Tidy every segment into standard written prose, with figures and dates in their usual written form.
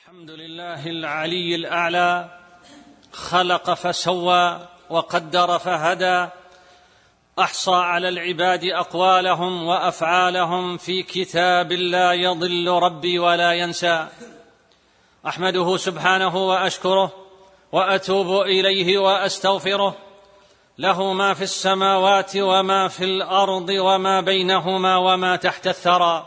الحمد لله العلي الأعلى، خلق فسوى وقدر فهدى، أحصى على العباد أقوالهم وأفعالهم في كتاب لا يضل ربي ولا ينسى. أحمده سبحانه وأشكره وأتوب إليه وأستغفره، له ما في السماوات وما في الأرض وما بينهما وما تحت الثرى،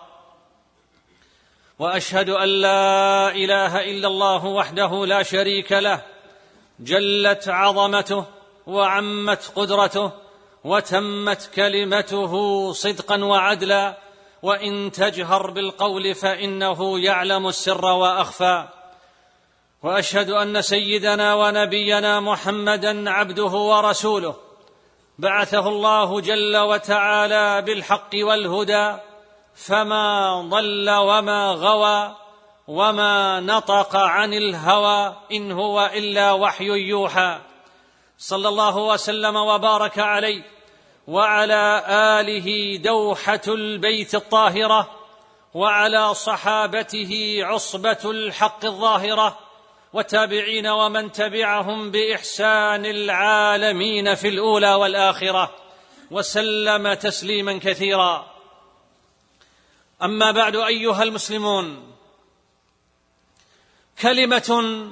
وأشهد أن لا إله إلا الله وحده لا شريك له، جلت عظمته وعمت قدرته وتمت كلمته صدقا وعدلا، وإن تجهر بالقول فإنه يعلم السر وأخفى. وأشهد أن سيدنا ونبينا محمدًا عبده ورسوله، بعثه الله جل وتعالى بالحق والهدى، فما ضل وما غوى وما نطق عن الهوى، إن هو إلا وحي يوحى. صلى الله وسلم وبارك عليه وعلى آله دوحة البيت الطاهرة، وعلى صحابته عصبة الحق الظاهرة، والتابعين ومن تبعهم بإحسان العالمين في الأولى والآخرة، وسلم تسليما كثيرا. أما بعد، أيها المسلمون، كلمة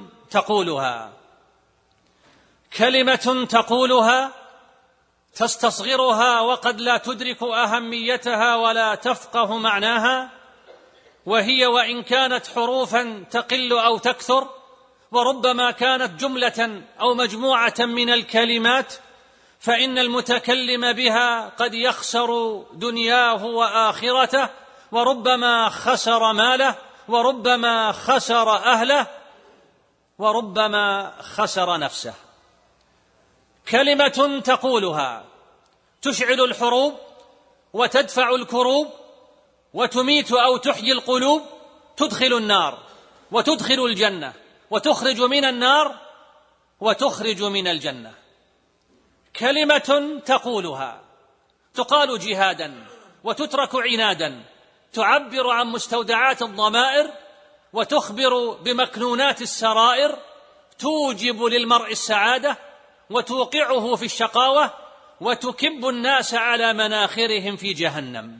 تقولها تستصغرها وقد لا تدرك أهميتها ولا تفقه معناها، وهي وإن كانت حروفا تقل أو تكثر، وربما كانت جملة أو مجموعة من الكلمات، فإن المتكلم بها قد يخسر دنياه وآخرته، وربما خسر ماله، وربما خسر أهله، وربما خسر نفسه. كلمة تقولها تشعل الحروب وتدفع الكروب وتميت أو تحيي القلوب، تدخل النار وتدخل الجنة، وتخرج من النار وتخرج من الجنة. كلمة تقولها تقال جهادا وتترك عنادا، تعبر عن مستودعات الضمائر وتخبر بمكنونات السرائر، توجب للمرء السعادة وتوقعه في الشقاوة، وتكب الناس على مناخرهم في جهنم.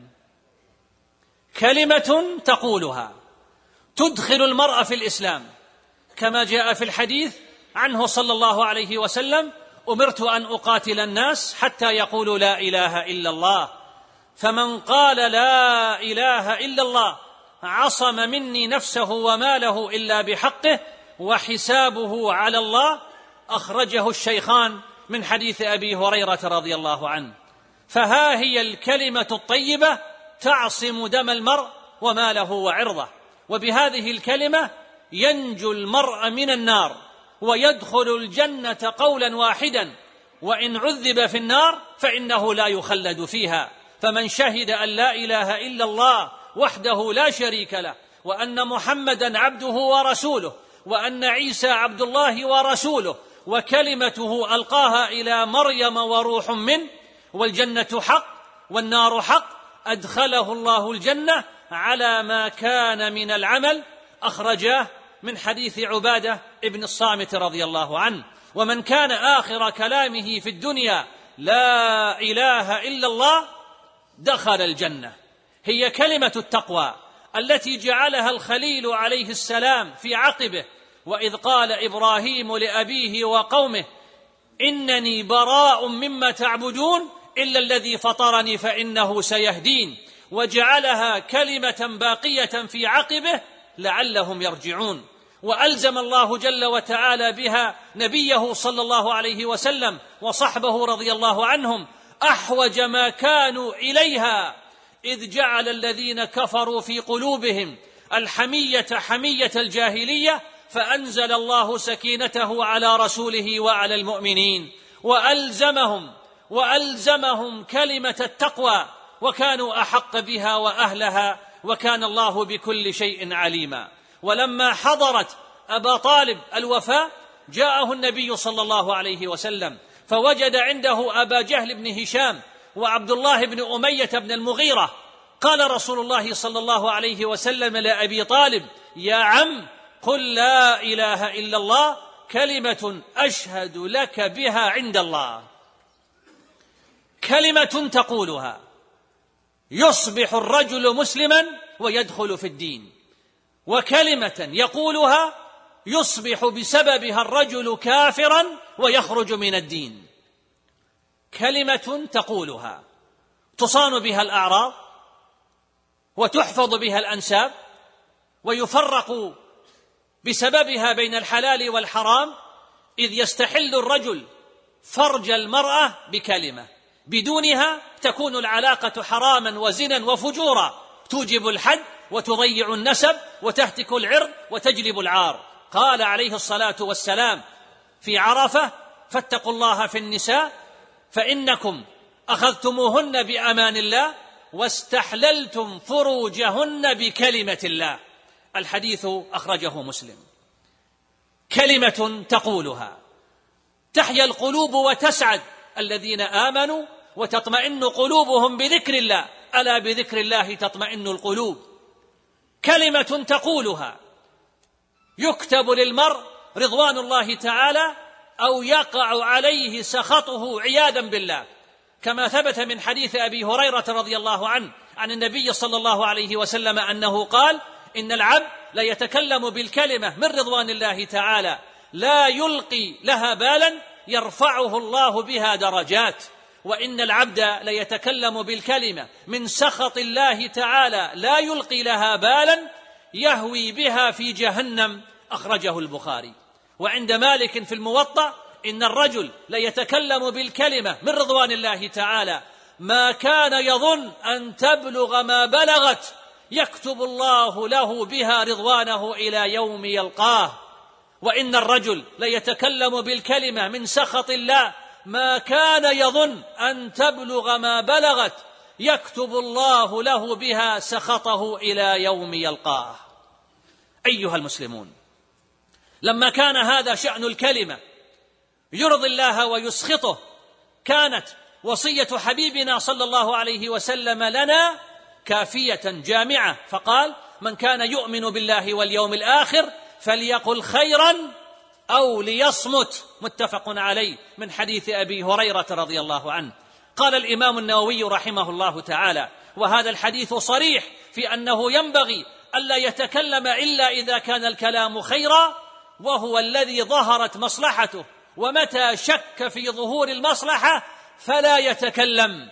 كلمة تقولها تدخل المرء في الإسلام، كما جاء في الحديث عنه صلى الله عليه وسلم: أمرت أن أقاتل الناس حتى يقولوا لا إله إلا الله، فمن قال لا إله إلا الله عصم مني نفسه وماله إلا بحقه وحسابه على الله. أخرجه الشيخان من حديث أبي هريرة رضي الله عنه. فها هي الكلمة الطيبة تعصم دم المرء وماله وعرضه، وبهذه الكلمة ينجو المرء من النار ويدخل الجنة قولا واحدا، وإن عذب في النار فإنه لا يخلد فيها. فمن شهد أن لا إله إلا الله وحده لا شريك له، وأن محمدا عبده ورسوله، وأن عيسى عبد الله ورسوله، وكلمته ألقاها إلى مريم وروح منه، والجنة حق والنار حق، أدخله الله الجنة على ما كان من العمل. أخرجاه من حديث عبادة ابن الصامت رضي الله عنه. ومن كان آخر كلامه في الدنيا لا إله إلا الله دخل الجنة. هي كلمة التقوى التي جعلها الخليل عليه السلام في عقبه، وإذ قال إبراهيم لأبيه وقومه: إنني براء مما تعبدون إلا الذي فطرني فإنه سيهدين، وجعلها كلمة باقية في عقبه لعلهم يرجعون. وألزم الله جل وتعالى بها نبيه صلى الله عليه وسلم وصحبه رضي الله عنهم أحوج ما كانوا إليها، إذ جعل الذين كفروا في قلوبهم الحمية حمية الجاهلية، فأنزل الله سكينته على رسوله وعلى المؤمنين، وألزمهم كلمة التقوى، وكانوا أحق بها وأهلها، وكان الله بكل شيء عليما. ولما حضرت أبا طالب الوفاة جاءه النبي صلى الله عليه وسلم، فوجد عنده أبا جهل بن هشام وعبد الله بن أمية بن المغيرة. قال رسول الله صلى الله عليه وسلم لأبي طالب: يا عم، قل لا إله إلا الله كلمة أشهد لك بها عند الله. كلمة تقولها يصبح الرجل مسلما ويدخل في الدين، وكلمة يقولها يصبح بسببها الرجل كافرا ويخرج من الدين. كلمة تقولها تصان بها الأعراض وتحفظ بها الأنساب ويفرق بسببها بين الحلال والحرام، إذ يستحل الرجل فرج المرأة بكلمة، بدونها تكون العلاقة حراما وزنا وفجورا، توجب الحد وتضيع النسب وتهتك العرض وتجلب العار. قال عليه الصلاة والسلام في عرفة: فاتقوا الله في النساء فإنكم أخذتموهن بأمان الله واستحللتم فروجهن بكلمة الله. الحديث أخرجه مسلم. كلمة تقولها تحيا القلوب وتسعد الذين آمنوا وتطمئن قلوبهم بذكر الله، ألا بذكر الله تطمئن القلوب. كلمة تقولها يكتب للمرء رضوان الله تعالى أو يقع عليه سخطه عياذا بالله، كما ثبت من حديث أبي هريرة رضي الله عنه عن النبي صلى الله عليه وسلم أنه قال: إن العبد ليتكلم بالكلمة من رضوان الله تعالى لا يلقي لها بالا يرفعه الله بها درجات، وإن العبد ليتكلم بالكلمة من سخط الله تعالى لا يلقي لها بالا يهوي بها في جهنم. أخرجه البخاري. وعند مالك في الموطأ: إن الرجل ليتكلم بالكلمة من رضوان الله تعالى ما كان يظن أن تبلغ ما بلغت يكتب الله له بها رضوانه إلى يوم يلقاه. وإن الرجل ليتكلم بالكلمة من سخط الله ما كان يظن أن تبلغ ما بلغت يكتب الله له بها سخطه إلى يوم يلقاه. أيها المسلمون، لما كان هذا شأن الكلمة يرضي الله ويسخطه، كانت وصية حبيبنا صلى الله عليه وسلم لنا كافية جامعة، فقال: من كان يؤمن بالله واليوم الآخر فليقل خيرا أو ليصمت. متفق عليه من حديث أبي هريرة رضي الله عنه. قال الإمام النووي رحمه الله تعالى: وهذا الحديث صريح في أنه ينبغي ألا يتكلم إلا إذا كان الكلام خيرا، وهو الذي ظهرت مصلحته، ومتى شك في ظهور المصلحة فلا يتكلم.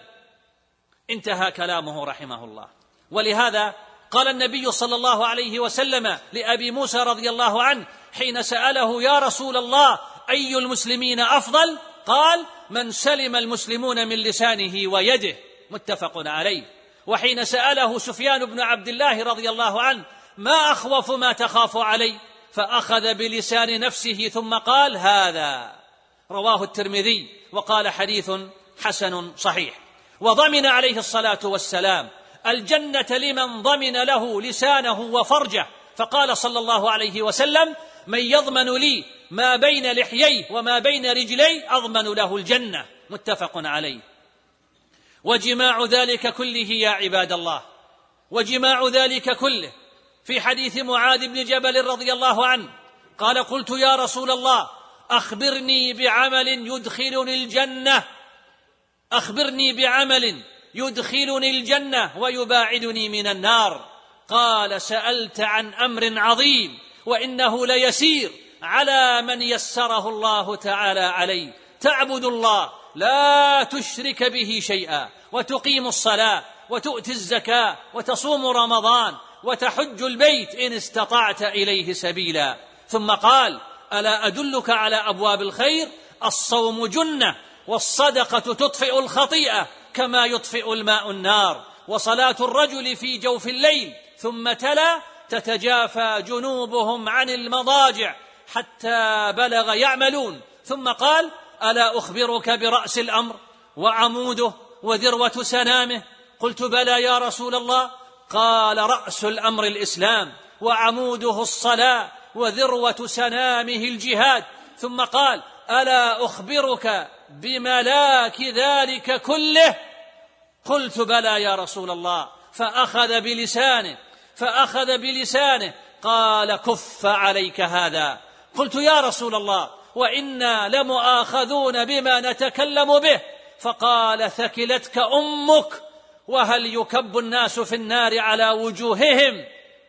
انتهى كلامه رحمه الله. ولهذا قال النبي صلى الله عليه وسلم لأبي موسى رضي الله عنه حين سأله: يا رسول الله، أي المسلمين أفضل؟ قال: من سلم المسلمون من لسانه ويده. متفق عليه. وحين سأله سفيان بن عبد الله رضي الله عنه: ما أخوف ما تخاف علي؟ فأخذ بلسان نفسه ثم قال: هذا. رواه الترمذي وقال: حديث حسن صحيح. وضمن عليه الصلاة والسلام الجنة لمن ضمن له لسانه وفرجه، فقال صلى الله عليه وسلم: من يضمن لي ما بين لحييه وما بين رجلي أضمن له الجنة. متفق عليه. وجماع ذلك كله يا عباد الله، وجماع ذلك كله في حديث معاذ بن جبل رضي الله عنه قال: قلت يا رسول الله، أخبرني بعمل يدخلني الجنة، أخبرني بعمل يدخلني الجنة ويباعدني من النار. قال: سألت عن أمر عظيم وإنه ليسير على من يسره الله تعالى عليه، تعبد الله لا تشرك به شيئا، وتقيم الصلاة، وتؤتي الزكاة، وتصوم رمضان، وتحج البيت إن استطعت إليه سبيلا. ثم قال: ألا أدلك على أبواب الخير؟ الصوم جنة، والصدقة تطفئ الخطيئة كما يطفئ الماء النار، وصلاة الرجل في جوف الليل. ثم تلا: تتجافى جنوبهم عن المضاجع حتى بلغ يعملون. ثم قال: ألا أخبرك برأس الأمر وعموده وذروة سنامه؟ قلت: بلى يا رسول الله. قال: رأس الأمر الإسلام، وعموده الصلاة، وذروة سنامه الجهاد. ثم قال: ألا أخبرك بملاك ذلك كله؟ قلت: بلى يا رسول الله. فأخذ بلسانه قال: كف عليك هذا. قلت: يا رسول الله، وإنا لمؤاخذون بما نتكلم به. فقال: ثكلتك أمك. وهل يكب الناس في النار على وجوههم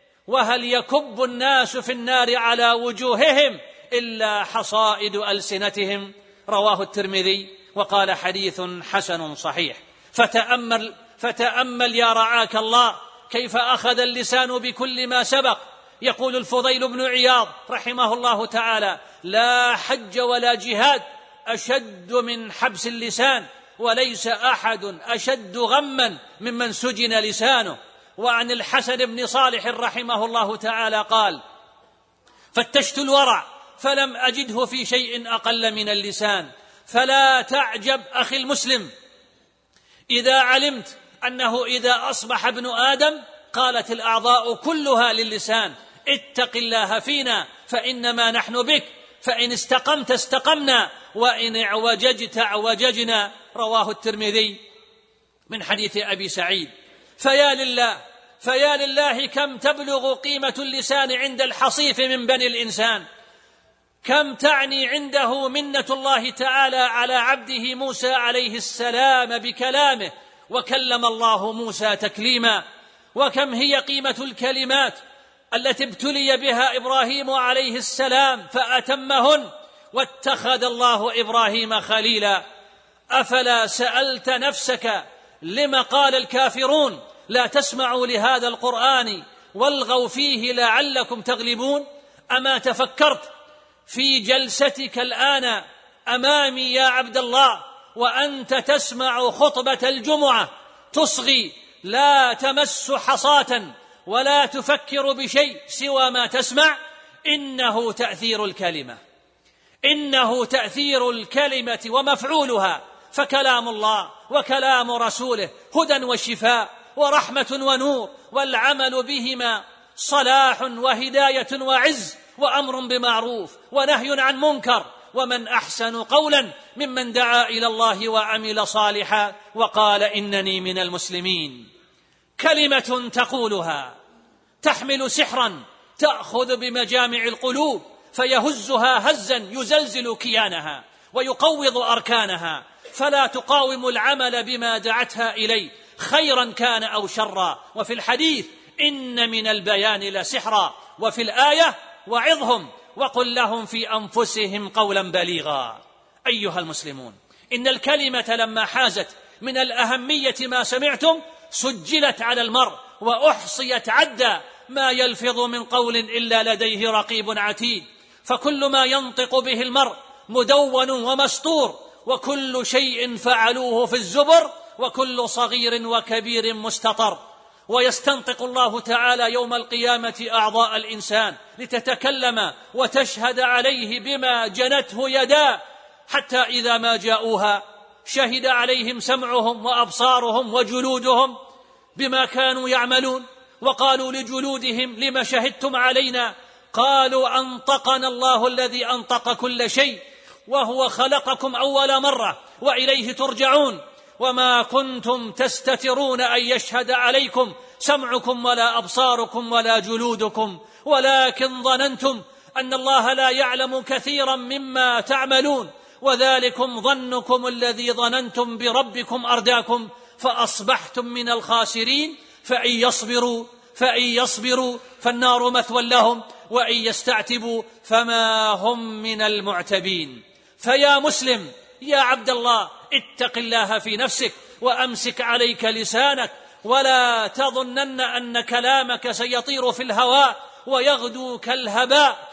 على وجوههم إلا حصائد ألسنتهم. رواه الترمذي وقال: حديث حسن صحيح. فتأمل يا رعاك الله كيف أخذ اللسان بكل ما سبق. يقول الفضيل بن عياض رحمه الله تعالى: لا حج ولا جهاد أشد من حبس اللسان، وليس أحد أشد غما ممن سجن لسانه. وعن الحسن بن صالح رحمه الله تعالى قال: فتشت الورع فلم أجده في شيء أقل من اللسان. فلا تعجب أخي المسلم إذا علمت أنه إذا أصبح ابن آدم قالت الأعضاء كلها للسان: اتق الله فينا فإنما نحن بك، فإن استقمت استقمنا وإن اعوججت اعوججنا. رواه الترمذي من حديث أبي سعيد. فيا لله كم تبلغ قيمة اللسان عند الحصيف من بني الإنسان، كم تعني عنده منة الله تعالى على عبده موسى عليه السلام بكلامه، وكلم الله موسى تكليما. وكم هي قيمة الكلمات التي ابتلي بها إبراهيم عليه السلام فأتمهن، واتخذ الله إبراهيم خليلا. أفلا سألت نفسك لما قال الكافرون: لا تسمعوا لهذا القرآن والغوا فيه لعلكم تغلبون؟ أما تفكرت في جلستك الآن أمامي يا عبد الله وأنت تسمع خطبة الجمعة تصغي، لا تمس حصاة ولا تفكر بشيء سوى ما تسمع؟ إنه تأثير الكلمة ومفعولها. فكلام الله وكلام رسوله هدى وشفاء ورحمة ونور، والعمل بهما صلاح وهداية وعز، وأمر بمعروف ونهي عن منكر. ومن أحسن قولا ممن دعا إلى الله وعمل صالحا وقال إنني من المسلمين. كلمة تقولها تحمل سحرا تأخذ بمجامع القلوب فيهزها هزا يزلزل كيانها ويقوض أركانها، فلا تقاوم العمل بما دعتها إليه خيرا كان أو شرا. وفي الحديث: إن من البيان لسحرا، وفي الآية: وعظهم وقل لهم في أنفسهم قولا بليغا. أيها المسلمون، إن الكلمة لما حازت من الأهمية ما سمعتم سجلت على المرء وأحصيت عدا، ما يلفظ من قول إلا لديه رقيب عتيد. فكل ما ينطق به المرء مدون ومسطور، وكل شيء فعلوه في الزبر، وكل صغير وكبير مستطر. ويستنطق الله تعالى يوم القيامة أعضاء الإنسان لتتكلم وتشهد عليه بما جنته يداه، حتى إذا ما جاءوها شهد عليهم سمعهم وأبصارهم وجلودهم بما كانوا يعملون. وقالوا لجلودهم: لما شهدتم علينا؟ قالوا: أنطقنا الله الذي أنطق كل شيء، وهو خلقكم أول مرة وإليه ترجعون. وما كنتم تستترون أن يشهد عليكم سمعكم ولا أبصاركم ولا جلودكم، ولكن ظننتم أن الله لا يعلم كثيرا مما تعملون، وذلكم ظنكم الذي ظننتم بربكم أرداكم فأصبحتم من الخاسرين. فإن يصبروا فالنار مثوى لهم، وإن يستعتبوا فما هم من المعتبين. فيا مسلم يا عبد الله، اتق الله في نفسك وأمسك عليك لسانك، ولا تظنن أن كلامك سيطير في الهواء ويغدو كالهباء.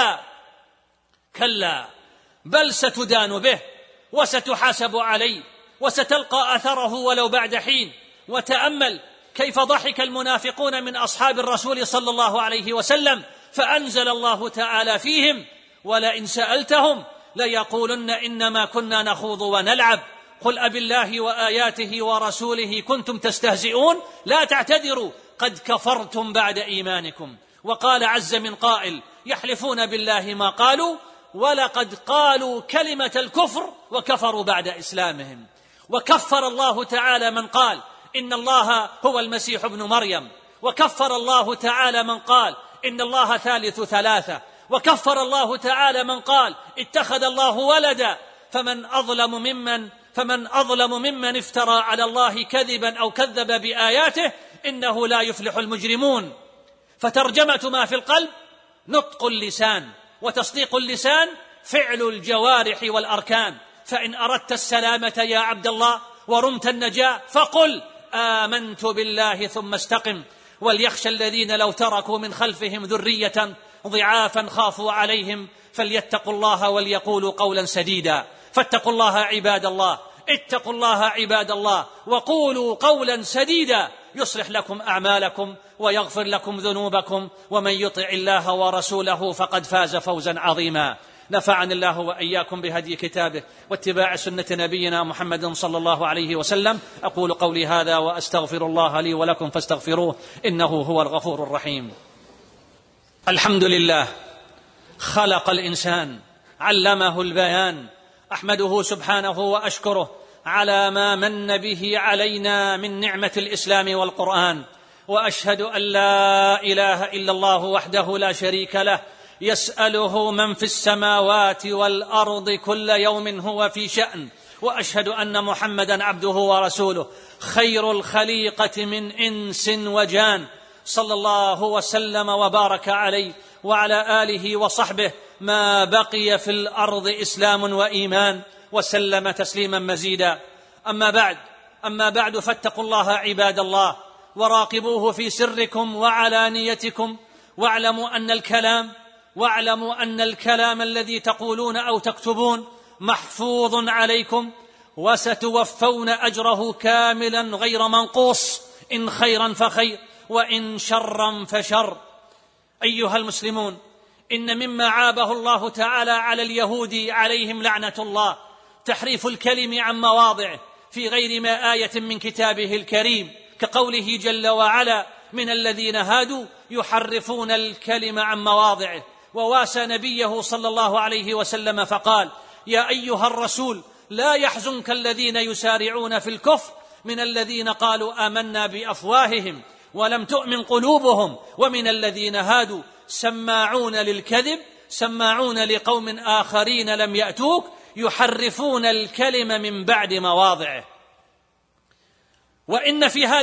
كلا، بل ستدان به وستحاسب عليه وستلقى أثره ولو بعد حين. وتأمل كيف ضحك المنافقون من أصحاب الرسول صلى الله عليه وسلم، فأنزل الله تعالى فيهم: ولئن سألتهم ليقولن إنما كنا نخوض ونلعب قل أبالله وآياته ورسوله كنتم تستهزئون لا تعتذروا قد كفرتم بعد إيمانكم. وقال عز من قائل: يحلفون بالله ما قالوا ولقد قالوا كلمة الكفر وكفروا بعد إسلامهم. وكفر الله تعالى من قال إن الله هو المسيح ابن مريم، وكفر الله تعالى من قال إن الله ثالث ثلاثة، وكفر الله تعالى من قال اتخذ الله ولدا، فمن أظلم ممن افترى على الله كذبا أو كذب بآياته، إنه لا يفلح المجرمون. فترجمة ما في القلب نطق اللسان، وتصديق اللسان فعل الجوارح والأركان. فإن أردت السلامة يا عبد الله ورمت النجاة فقل آمنت بالله ثم استقم. وليخشى الذين لو تركوا من خلفهم ذرية ضعافا خافوا عليهم فليتقوا الله وليقولوا قولا سديدا. فاتقوا الله عباد الله، اتقوا الله عباد الله، وقولوا قولا سديدا يصلح لكم أعمالكم ويغفر لكم ذنوبكم، ومن يطع الله ورسوله فقد فاز فوزا عظيما. نفعني الله وإياكم بهدي كتابه واتباع سنة نبينا محمد صلى الله عليه وسلم. أقول قولي هذا وأستغفر الله لي ولكم فاستغفروه إنه هو الغفور الرحيم. الحمد لله خلق الإنسان علمه البيان، أحمده سبحانه وأشكره على ما من به علينا من نعمة الإسلام والقرآن، وأشهد أن لا إله إلا الله وحده لا شريك له، يسأله من في السماوات والأرض كل يوم هو في شأن، وأشهد أن محمدا عبده ورسوله خير الخليقة من إنس وجان، صلى الله وسلم وبارك عليه وعلى آله وصحبه ما بقي في الأرض إسلام وإيمان، وسلم تسليما مزيدا. أما بعد فاتقوا الله عباد الله، وراقبوه في سركم وعلانيتكم، واعلموا أن الكلام الذي تقولون أو تكتبون محفوظ عليكم، وستوفون أجره كاملا غير منقوص، إن خيرا فخير وإن شرا فشر. أيها المسلمون، إن مما عابه الله تعالى على اليهود عليهم لعنة الله تحريف الكلم عن مواضعه في غير ما آية من كتابه الكريم، كقوله جل وعلا من الذين هادوا يحرفون الكلم عن مواضعه، وواسى نبيه صلى الله عليه وسلم فقال يا أيها الرسول لا يحزنك الذين يسارعون في الكفر من الذين قالوا آمنا بأفواههم ولم تؤمن قلوبهم ومن الذين هادوا سماعون للكذب سماعون لقوم آخرين لم يأتوك يحرفون الكلم من بعد مواضعه. وإن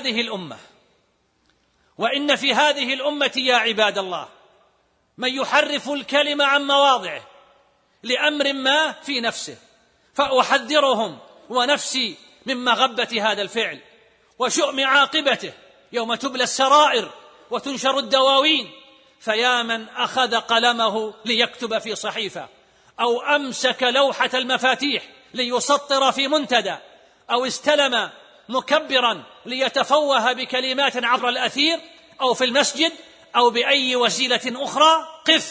في هذه الأمة يا عباد الله من يحرف الكلم عن مواضعه لأمر ما في نفسه، فأحذرهم ونفسي من مغبة هذا الفعل وشؤم عاقبته يوم تبلى السرائر وتنشر الدواوين. فيا من أخذ قلمه ليكتب في صحيفة، أو أمسك لوحة المفاتيح ليسطر في منتدى، أو استلم مكبرا ليتفوه بكلمات عبر الأثير أو في المسجد أو بأي وسيلة أخرى،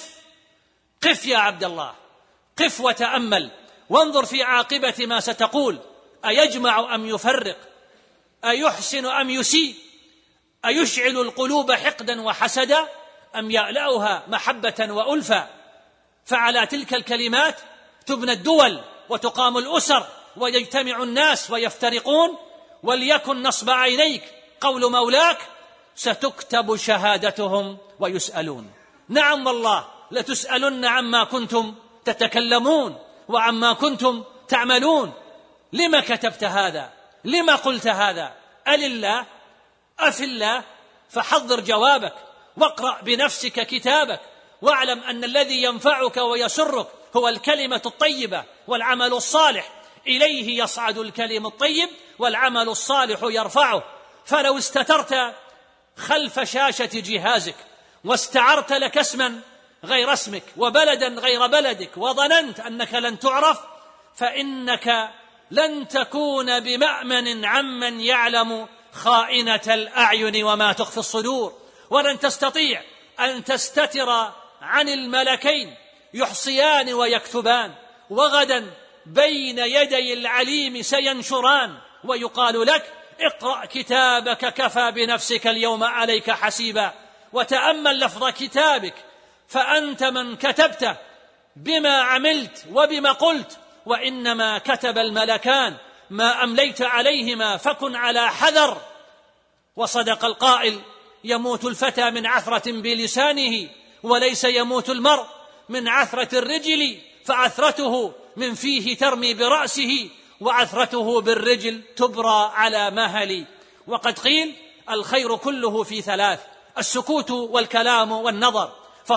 قف يا عبد الله، قف وتأمل وانظر في عاقبة ما ستقول. أيجمع أم يفرق؟ أيحسن أم يسيء؟ أيشعل القلوب حقدا وحسدا أم يألأها محبة وألفا؟ فعلى تلك الكلمات تبنى الدول وتقام الأسر ويجتمع الناس ويفترقون. وليكن نصب عينيك قول مولاك ستكتب شهادتهم ويسألون. نعم والله لتسألن عما كنتم تتكلمون وعما كنتم تعملون. لما كتبت هذا؟ لما قلت هذا؟ ألله؟ أفي الله؟ فحضر جوابك واقرأ بنفسك كتابك، واعلم أن الذي ينفعك ويسرك هو الكلمة الطيبة والعمل الصالح، إليه يصعد الكلم الطيب والعمل الصالح يرفعه. فلو استترت خلف شاشة جهازك واستعرت لك اسما غير اسمك وبلدا غير بلدك وظننت أنك لن تعرف، فإنك لن تكون بمأمن عمن يعلم خائنة الأعين وما تخفي الصدور، ولن تستطيع أن تستتر عن الملكين يحصيان ويكتبان، وغدا بين يدي العليم سينشران ويقال لك اقرأ كتابك كفى بنفسك اليوم عليك حسيبا. وتأمل لفظ كتابك، فأنت من كتبته بما عملت وبما قلت، وإنما كتب الملكان ما أمليت عليهما، فكن على حذر. وصدق القائل يموت الفتى من عثرة بلسانه، وليس يموت المرء من عثرة الرجل، فعثرته من فيه ترمي برأسه، وعثرته بالرجل تبرى على مهل. وقد قيل الخير كله في ثلاث: السكوت والكلام والنظر،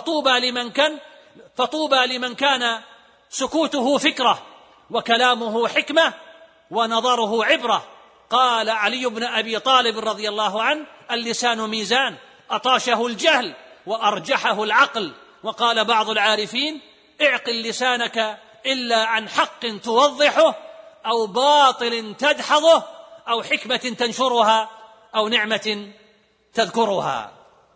فطوبى لمن كان سكوته فكرة، وكلامه حكمة، ونظره عبرة. قال علي بن أبي طالب رضي الله عنه: اللسان ميزان، أطاشه الجهل وأرجحه العقل. وقال بعض العارفين: اعقل لسانك إلا عن حق توضحه، أو باطل تدحضه، أو حكمة تنشرها، أو نعمة تذكرها.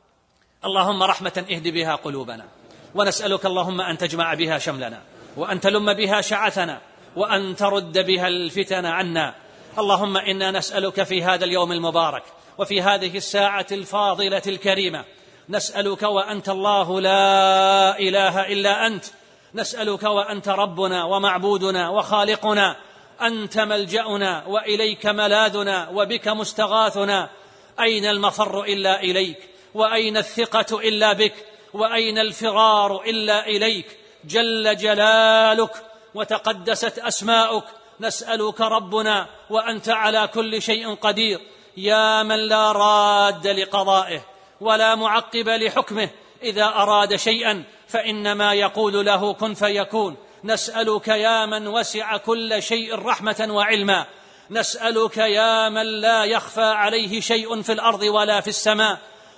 اللهم رحمة اهد بها قلوبنا، ونسألك اللهم أن تجمع بها شملنا، وأن تلم بها شعثنا، وأن ترد بها الفتن عنا. اللهم إنا نسألك في هذا اليوم المبارك وفي هذه الساعة الفاضلة الكريمة، نسألك وأنت الله لا إله إلا أنت، نسألك وأنت ربنا ومعبودنا وخالقنا، أنت ملجأنا وإليك ملاذنا وبك مستغاثنا. أين المفر إلا إليك، وأين الثقة إلا بك، وأين الفرار إلا إليك، جل جلالك وتقدست أسماؤك. نسألك ربنا وأنت على كل شيء قدير، يا من لا راد لقضائه ولا معقب لحكمه، إذا أراد شيئا فإنما يقول له كن فيكون. نسألك يا من وسع كل شيء رحمة وعلما، نسألك يا من لا يخفى عليه شيء في الأرض ولا في السماء.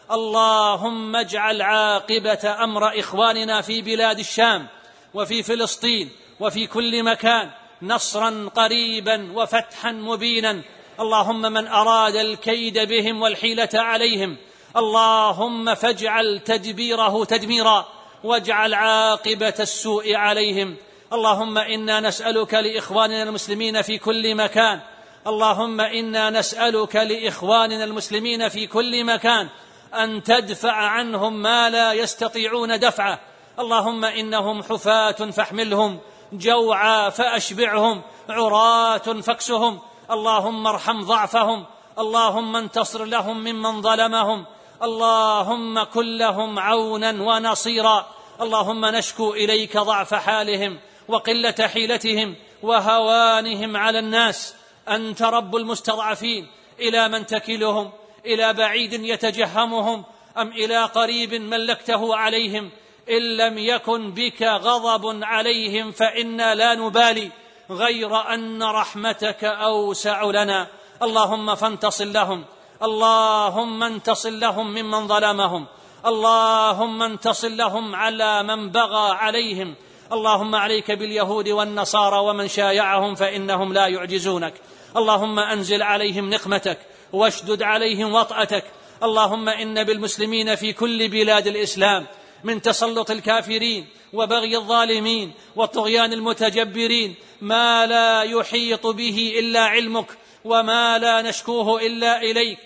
اللهم اجعل عاقبة أمر إخواننا في بلاد الشام وفي فلسطين وفي كل مكان نصرا قريبا وفتحا مبينا. اللهم من أراد الكيد بهم والحيلة عليهم، اللهم فاجعل تدبيره تدميرا، واجعل عاقبة السوء عليهم. اللهم إنا نسألك لإخواننا المسلمين في كل مكان، اللهم إنا نسألك لإخواننا المسلمين في كل مكان أن تدفع عنهم ما لا يستطيعون دفعه. اللهم إنهم حفاة فاحملهم، جوعى فأشبعهم، عراة فاكسهم. اللهم ارحم ضعفهم، اللهم انتصر لهم ممن ظلمهم، اللهم كن لهم عونا ونصيرا. اللهم نشكو إليك ضعف حالهم وقلة حيلتهم وهوانهم على الناس. أنت رب المستضعفين، إلى من تكلهم؟ إلى بعيد يتجهمهم أم إلى قريب ملكته عليهم؟ إن لم يكن بك غضب عليهم فإنا لا نبالي، غير أن رحمتك أوسع لنا. اللهم فانتصر لهم، اللهم انتصر لهم ممن ظلمهم، اللهم انتصر لهم على من بغى عليهم. اللهم عليك باليهود والنصارى ومن شايعهم فإنهم لا يعجزونك. اللهم أنزل عليهم نقمتك واشدد عليهم وطأتك. اللهم إن بالمسلمين في كل بلاد الإسلام من تسلط الكافرين وبغي الظالمين وطغيان المتجبرين ما لا يحيط به إلا علمك، وما لا نشكوه إلا إليك.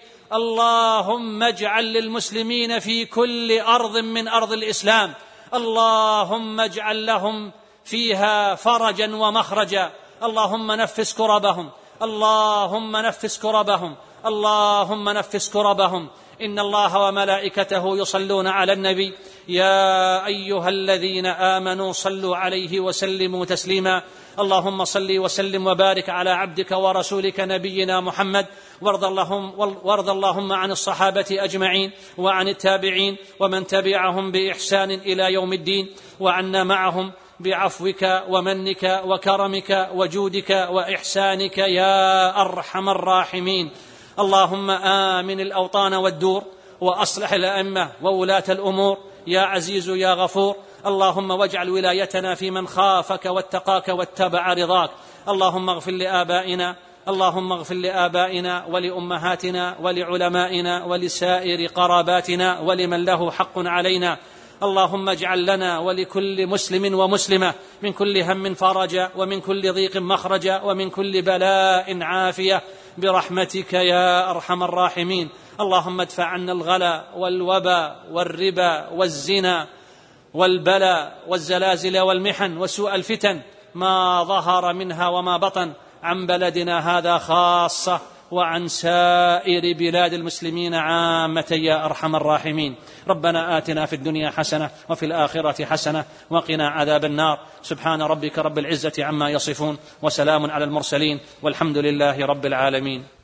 اللهم اجعل للمسلمين في كل أرض من أرض الإسلام، اللهم اجعل لهم فيها فرجا ومخرجا. اللهم نفس كربهم، اللهم نفس كربهم، اللهم نفس كربهم. إن الله وملائكته يصلون على النبي، يا أيها الذين آمنوا صلوا عليه وسلموا تسليما. اللهم صل وسلم وبارك على عبدك ورسولك نبينا محمد، وارض اللهم عن الصحابة أجمعين وعن التابعين ومن تبعهم بإحسان إلى يوم الدين، وعنا معهم بعفوك ومنك وكرمك وجودك وإحسانك يا أرحم الراحمين. اللهم آمن الأوطان والدور، وأصلح الأئمة وولاة الأمور يا عزيز يا غفور. اللهم واجعل ولايتنا في من خافك واتقاك واتبع رضاك. اللهم اغفر لآبائنا، اللهم اغفر لآبائنا ولأمهاتنا ولعلمائنا ولسائر قراباتنا ولمن له حق علينا. اللهم اجعل لنا ولكل مسلم ومسلمة من كل هم فرجا، ومن كل ضيق مخرجا، ومن كل بلاء عافية برحمتك يا أرحم الراحمين. اللهم ادفع عنا الغلا والوبا والربا والزنا والبلاء والزلازل والمحن وسوء الفتن ما ظهر منها وما بطن عن بلدنا هذا خاصة وعن سائر بلاد المسلمين عامة يا أرحم الراحمين. ربنا آتنا في الدنيا حسنة وفي الآخرة حسنة وقنا عذاب النار. سبحان ربك رب العزة عما يصفون، وسلام على المرسلين، والحمد لله رب العالمين.